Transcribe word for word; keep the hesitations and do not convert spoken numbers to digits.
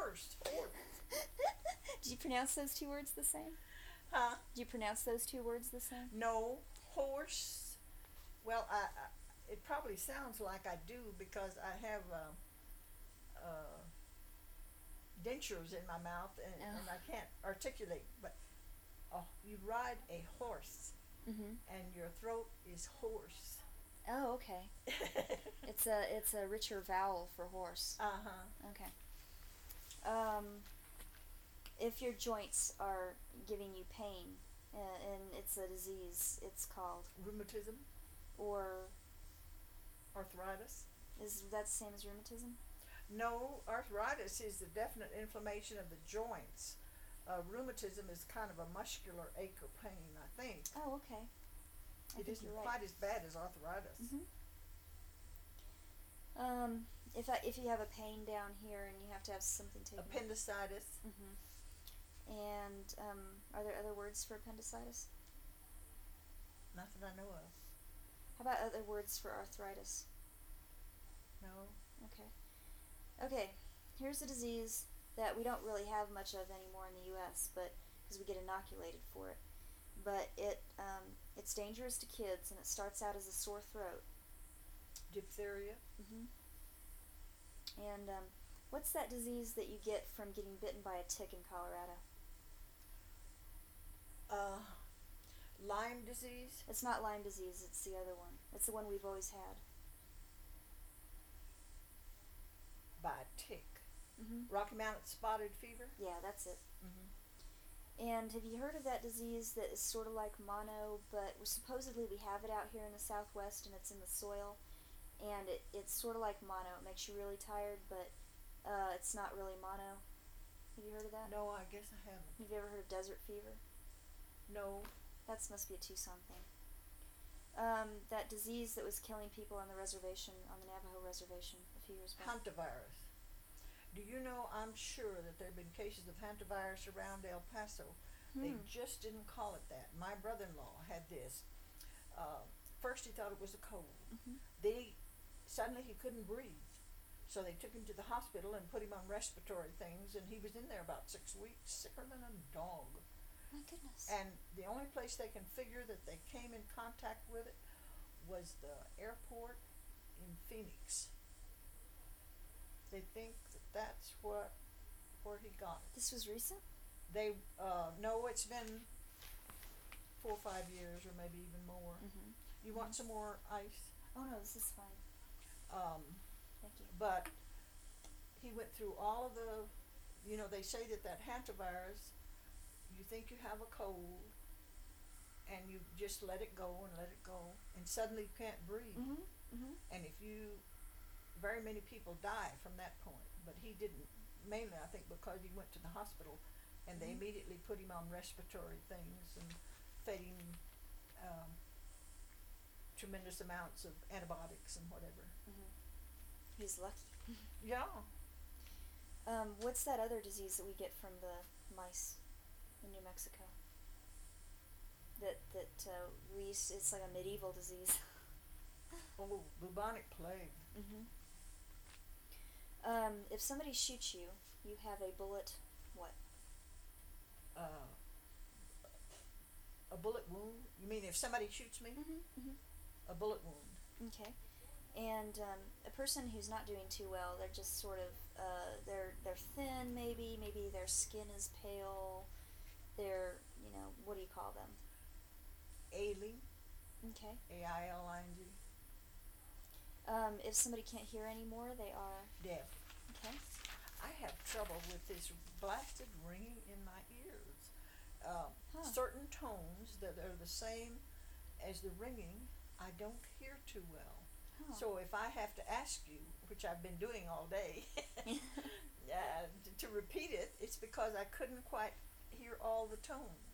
horse. Horse. Do you pronounce those two words the same? Huh? Do you pronounce those two words the same? No, horse. Well, I, I it probably sounds like I do because I have uh, uh, dentures in my mouth and, Oh. and I can't articulate. But oh, you ride a horse Mm-hmm. and your throat is hoarse. Oh, okay. It's a it's a richer vowel for horse. Uh huh. Okay. Um, if your joints are giving you pain, uh, and it's a disease, it's called, Rheumatism, or arthritis. is that the same as rheumatism? No, arthritis is the definite inflammation of the joints. Uh, rheumatism is kind of a muscular ache or pain, I think. Oh, okay. I It think isn't you're right. quite as bad as arthritis. Mhm. Um, if I, if you have a pain down here and you have to have something taken. Appendicitis. Mm-hmm. And um, are there other words for appendicitis? Not that I know of. How about other words for arthritis? No. Okay. Okay. Here's a disease that we don't really have much of anymore in the U S, but because we get inoculated for it. But it um, it's dangerous to kids, and it starts out as a sore throat. Diphtheria. Mm-hmm. And um, what's that disease that you get from getting bitten by a tick in Colorado? Uh, Lyme disease. It's not Lyme disease, it's the other one. It's the one we've always had. By a tick. Mm-hmm. Rocky Mountain spotted fever. Yeah, that's it. Mm-hmm. And have you heard of that disease that is sort of like mono, but supposedly we have it out here in the Southwest and it's in the soil, and it, it's sort of like mono. It makes you really tired, but uh, it's not really mono. Have you heard of that? No, I guess I haven't. Have you ever heard of desert fever? No. That must be a Tucson thing. Um, that disease that was killing people on the reservation, on the Navajo reservation a few years back. Hantavirus. Do you know, I'm sure that there have been cases of hantavirus around El Paso. Hmm. They just didn't call it that. My brother-in-law had this. Uh, first he thought it was a cold. Mm-hmm. Then he, suddenly he couldn't breathe. So they took him to the hospital and put him on respiratory things, and he was in there about six weeks, sicker than a dog. My goodness. And the only place they can figure that they came in contact with it was the airport in Phoenix. They think that that's what where he got it. This was recent? They uh, no, it's been four or five years, or maybe even more. Mm-hmm. You want some more ice? Oh no, this is fine. Um, Thank you. but he went through all of the, you know, they say that that hantavirus, you think you have a cold, and you just let it go and let it go, and suddenly you can't breathe. Mm-hmm. Mm-hmm. And if you, very many people die from that point, but he didn't, mainly I think because he went to the hospital and they Mhm. immediately put him on respiratory things and fed him um, tremendous amounts of antibiotics and whatever. Mm-hmm. He's lucky. Yeah. Um, what's that other disease that we get from the mice in New Mexico? That that uh, we used, it's like a medieval disease. Oh, bubonic plague. Mm-hmm. Um, if somebody shoots you, you have a bullet. What? Uh, a bullet wound? You mean if somebody shoots me? Mm-hmm. Mm-hmm. A bullet wound. Okay. And um, a person who's not doing too well, they're just sort of uh, they're they're thin, maybe maybe their skin is pale. They're, you know, what do you call them? Ailing. Okay. A I L I N G. Um, if somebody can't hear anymore, they are Deaf. okay. I have trouble with this blasted ringing in my ears. Uh, Huh. Certain tones that are the same as the ringing, I don't hear too well. Huh. So if I have to ask you, which I've been doing all day, uh, to, to repeat it, it's because I couldn't quite hear all the tones.